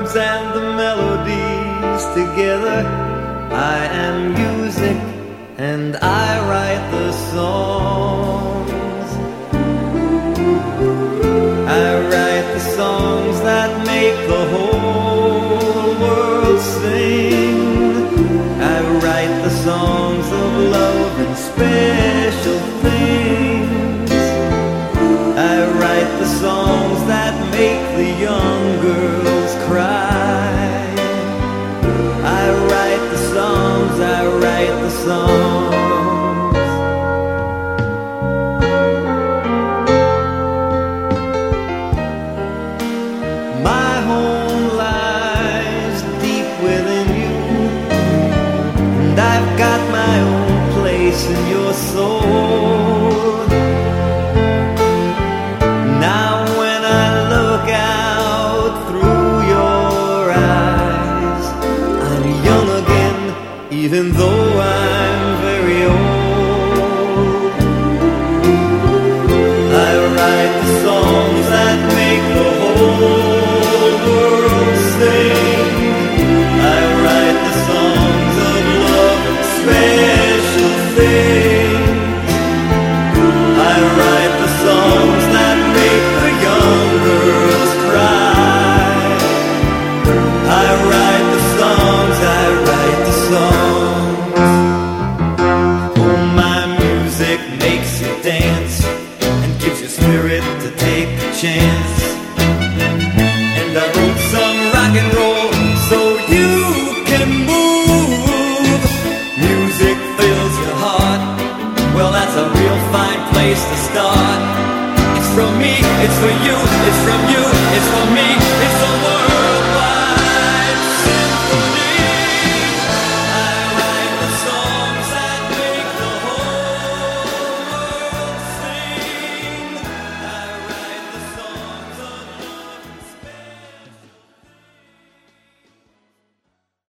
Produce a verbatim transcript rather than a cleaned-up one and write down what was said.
words and the melodies together. I am music and I write the songs. I write the songs that make the whole world sing. I write the songs of love and special things. I write the songs that make the young girls cry. I write the songs, I write the songs. My home lies deep within you, and I've got my own place in your soul. Now when I look out through your eyes, I'm young again, even though I'm very old. I write the songs that make the whole world sing. I write the songs of love, special things. I write the songs that make the young girls cry. I write the songs, I write the songs. Oh, my music makes you dance and gives you spirit to take a chance.